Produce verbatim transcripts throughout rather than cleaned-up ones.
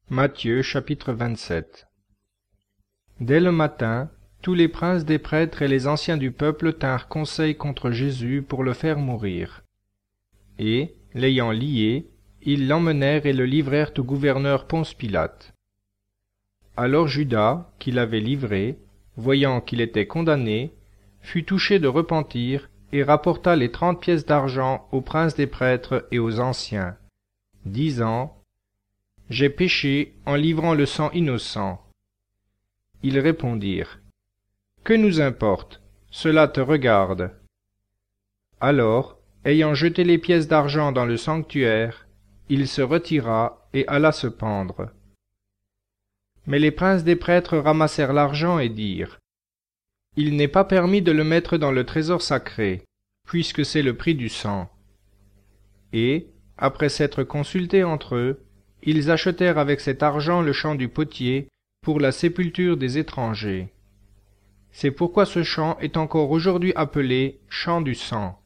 Matthieu chapitre vingt-sept. Dès le matin, tous les princes des prêtres et les anciens du peuple tinrent conseil contre Jésus pour le faire mourir. Et, l'ayant lié, ils l'emmenèrent et le livrèrent au gouverneur Ponce Pilate. Alors Judas, qui l'avait livré, voyant qu'il était condamné, fut touché de repentir et rapporta les trente pièces d'argent aux princes des prêtres et aux anciens, disant: « J'ai péché en livrant le sang innocent. » Ils répondirent: « Que nous importe, cela te regarde. » Alors, ayant jeté les pièces d'argent dans le sanctuaire, il se retira et alla se pendre. Mais les princes des prêtres ramassèrent l'argent et dirent: « Il n'est pas permis de le mettre dans le trésor sacré, puisque c'est le prix du sang. » Et, après s'être consultés entre eux, ils achetèrent avec cet argent le champ du potier pour la sépulture des étrangers. C'est pourquoi ce champ est encore aujourd'hui appelé champ du sang.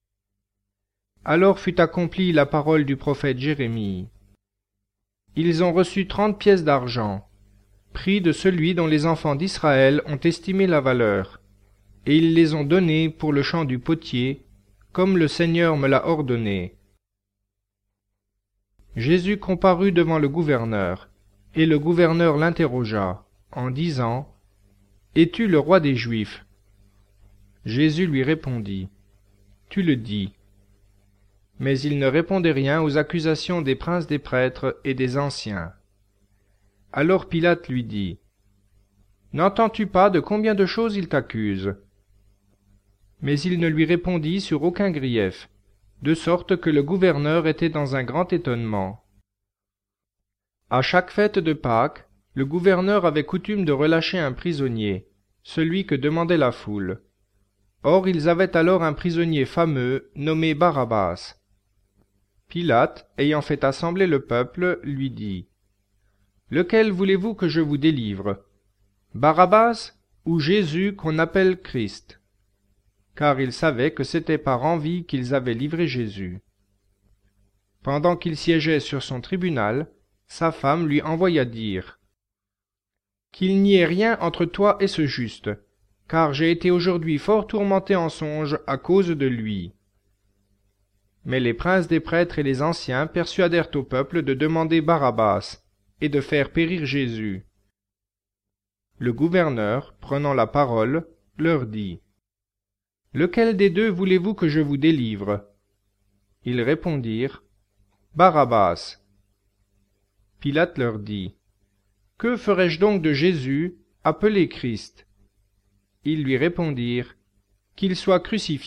Alors fut accomplie la parole du prophète Jérémie. Ils ont reçu trente pièces d'argent, prix de celui dont les enfants d'Israël ont estimé la valeur, et ils les ont donnés pour le champ du potier, comme le Seigneur me l'a ordonné. Jésus comparut devant le gouverneur, et le gouverneur l'interrogea, en disant: « Es-tu le roi des Juifs ?» Jésus lui répondit: « Tu le dis. » Mais il ne répondait rien aux accusations des princes des prêtres et des anciens. Alors Pilate lui dit: « N'entends-tu pas de combien de choses il t'accuse ?» Mais il ne lui répondit sur aucun grief, de sorte que le gouverneur était dans un grand étonnement. À chaque fête de Pâques, le gouverneur avait coutume de relâcher un prisonnier, celui que demandait la foule. Or ils avaient alors un prisonnier fameux nommé Barabbas. Pilate, ayant fait assembler le peuple, lui dit: « Lequel voulez-vous que je vous délivre, Barabbas ou Jésus qu'on appelle Christ ?» Car il savait que c'était par envie qu'ils avaient livré Jésus. Pendant qu'il siégeait sur son tribunal, sa femme lui envoya dire: « Qu'il n'y ait rien entre toi et ce juste, car j'ai été aujourd'hui fort tourmenté en songe à cause de lui. » Mais les princes des prêtres et les anciens persuadèrent au peuple de demander Barabbas et de faire périr Jésus. Le gouverneur, prenant la parole, leur dit: « Lequel des deux voulez-vous que je vous délivre ?» Ils répondirent: « Barabbas. » Pilate leur dit: « Que ferai-je donc de Jésus, appelé Christ ?» Ils lui répondirent: « Qu'il soit crucifié. »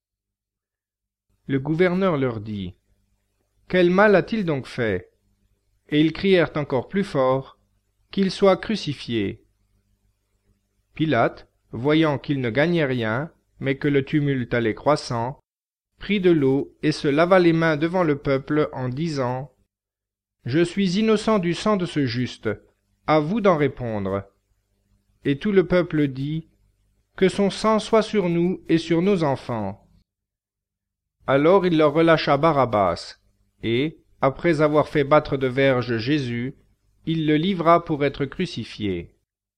Le gouverneur leur dit: « Quel mal a-t-il donc fait ?» Et ils crièrent encore plus fort: « Qu'il soit crucifié. » Pilate, voyant qu'il ne gagnait rien, mais que le tumulte allait croissant, prit de l'eau et se lava les mains devant le peuple en disant: « Je suis innocent du sang de ce juste, à vous d'en répondre. » Et tout le peuple dit: « Que son sang soit sur nous et sur nos enfants. » Alors il leur relâcha Barabbas, et, après avoir fait battre de verges Jésus, il le livra pour être crucifié.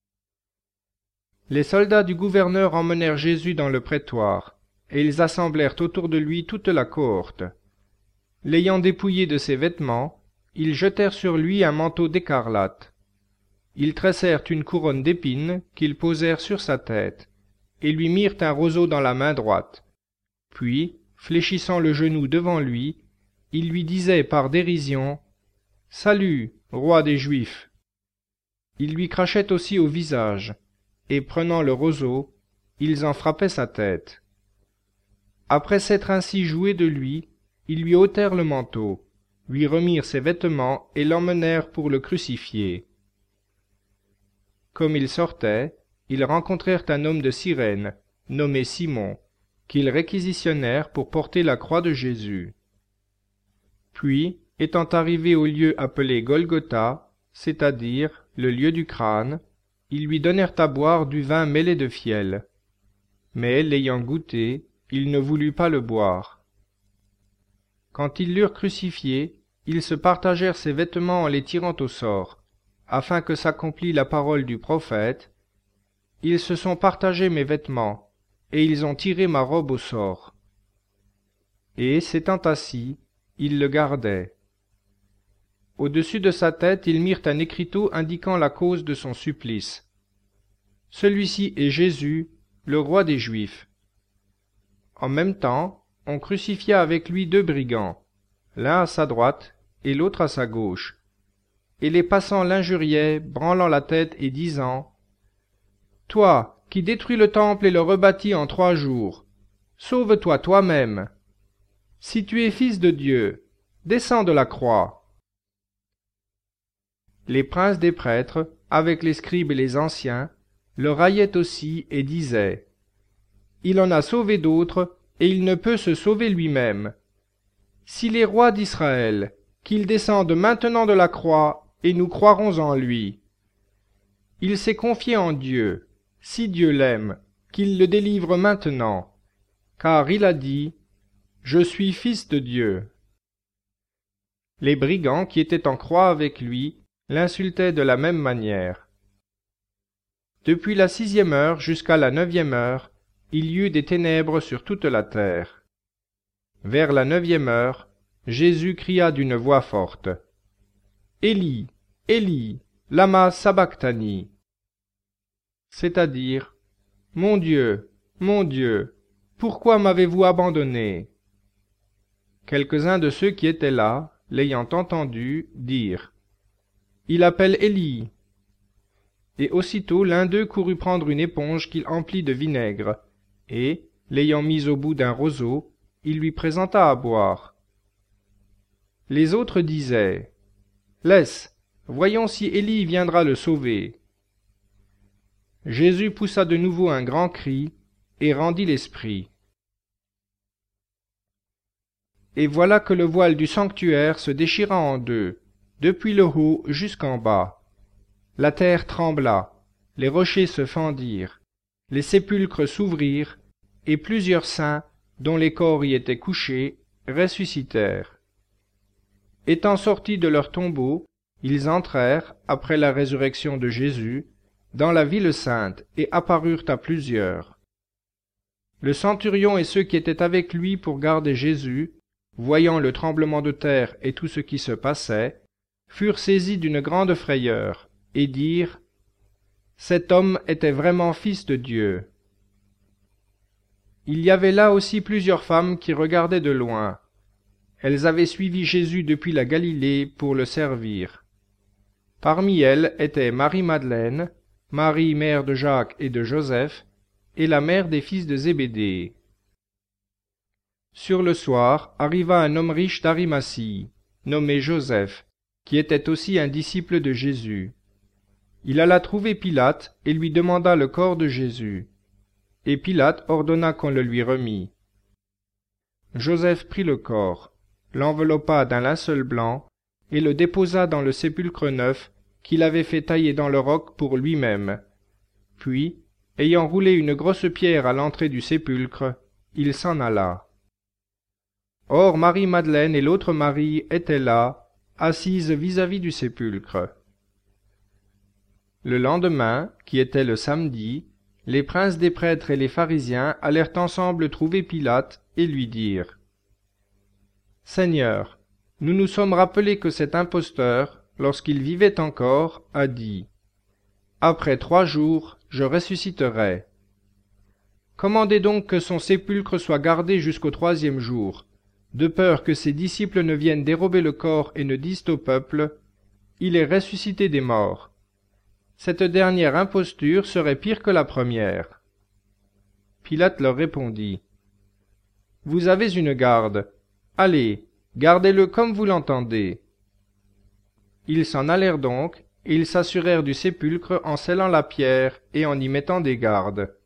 Les soldats du gouverneur emmenèrent Jésus dans le prétoire, et ils assemblèrent autour de lui toute la cohorte. L'ayant dépouillé de ses vêtements, ils jetèrent sur lui un manteau d'écarlate. Ils tressèrent une couronne d'épines qu'ils posèrent sur sa tête, et lui mirent un roseau dans la main droite. Puis, fléchissant le genou devant lui, ils lui disaient par dérision: « Salut, roi des Juifs !» Ils lui crachaient aussi au visage, et prenant le roseau, ils en frappaient sa tête. Après s'être ainsi joués de lui, ils lui ôtèrent le manteau, lui remirent ses vêtements et l'emmenèrent pour le crucifier. Comme ils sortaient, ils rencontrèrent un homme de Cyrène, nommé Simon, qu'ils réquisitionnèrent pour porter la croix de Jésus. Puis, étant arrivés au lieu appelé Golgotha, c'est-à-dire le lieu du crâne, ils lui donnèrent à boire du vin mêlé de fiel. Mais, l'ayant goûté, il ne voulut pas le boire. Quand ils l'eurent crucifié, ils se partagèrent ses vêtements en les tirant au sort, afin que s'accomplît la parole du prophète. Ils se sont partagés mes vêtements, et ils ont tiré ma robe au sort. Et, s'étant assis, ils le gardaient. Au-dessus de sa tête, ils mirent un écriteau indiquant la cause de son supplice. Celui-ci est Jésus, le roi des Juifs. En même temps, on crucifia avec lui deux brigands, l'un à sa droite et l'autre à sa gauche. Et les passants l'injuriaient, branlant la tête et disant : « Toi, qui détruis le temple et le rebâtis en trois jours, sauve-toi toi-même. Si tu es fils de Dieu, descends de la croix. » Les princes des prêtres, avec les scribes et les anciens, le raillaient aussi et disaient : « Il en a sauvé d'autres, et il ne peut se sauver lui-même. S'il est roi d'Israël, qu'il descende maintenant de la croix, et nous croirons en lui. Il s'est confié en Dieu, si Dieu l'aime, qu'il le délivre maintenant, car il a dit : Je suis fils de Dieu. » Les brigands qui étaient en croix avec lui l'insultaient de la même manière. Depuis la sixième heure jusqu'à la neuvième heure, il y eut des ténèbres sur toute la terre. Vers la neuvième heure, Jésus cria d'une voix forte : « Élie, Élie, lama sabachthani » c'est-à-dire : « Mon Dieu, mon Dieu, pourquoi m'avez-vous abandonné » Quelques-uns de ceux qui étaient là, l'ayant entendu, dirent : « Il appelle Élie. » Et aussitôt l'un d'eux courut prendre une éponge qu'il emplit de vinaigre, et, l'ayant mise au bout d'un roseau, il lui présenta à boire. Les autres disaient : « Laisse, voyons si Élie viendra le sauver. » Jésus poussa de nouveau un grand cri, et rendit l'esprit. Et voilà que le voile du sanctuaire se déchira en deux, depuis le haut jusqu'en bas. La terre trembla, les rochers se fendirent, les sépulcres s'ouvrirent, et plusieurs saints, dont les corps y étaient couchés, ressuscitèrent. Étant sortis de leur tombeau, ils entrèrent, après la résurrection de Jésus, dans la ville sainte, et apparurent à plusieurs. Le centurion et ceux qui étaient avec lui pour garder Jésus, voyant le tremblement de terre et tout ce qui se passait, furent saisis d'une grande frayeur, et dirent : « Cet homme était vraiment fils de Dieu. » Il y avait là aussi plusieurs femmes qui regardaient de loin. Elles avaient suivi Jésus depuis la Galilée pour le servir. Parmi elles étaient Marie-Madeleine, Marie mère de Jacques et de Joseph, et la mère des fils de Zébédée. Sur le soir arriva un homme riche d'Arimathie, nommé Joseph, qui était aussi un disciple de Jésus. Il alla trouver Pilate et lui demanda le corps de Jésus. Et Pilate ordonna qu'on le lui remît. Joseph prit le corps, l'enveloppa d'un linceul blanc, et le déposa dans le sépulcre neuf qu'il avait fait tailler dans le roc pour lui-même. Puis, ayant roulé une grosse pierre à l'entrée du sépulcre, il s'en alla. Or Marie-Madeleine et l'autre Marie étaient là, assises vis-à-vis du sépulcre. Le lendemain, qui était le samedi, les princes des prêtres et les pharisiens allèrent ensemble trouver Pilate et lui dirent : « Seigneur, nous nous sommes rappelés que cet imposteur, lorsqu'il vivait encore, a dit : Après trois jours, je ressusciterai. Commandez donc que son sépulcre soit gardé jusqu'au troisième jour, de peur que ses disciples ne viennent dérober le corps et ne disent au peuple : Il est ressuscité des morts. Cette dernière imposture serait pire que la première. » Pilate leur répondit : « Vous avez une garde. Allez, gardez-le comme vous l'entendez. » Ils s'en allèrent donc, et ils s'assurèrent du sépulcre en scellant la pierre et en y mettant des gardes.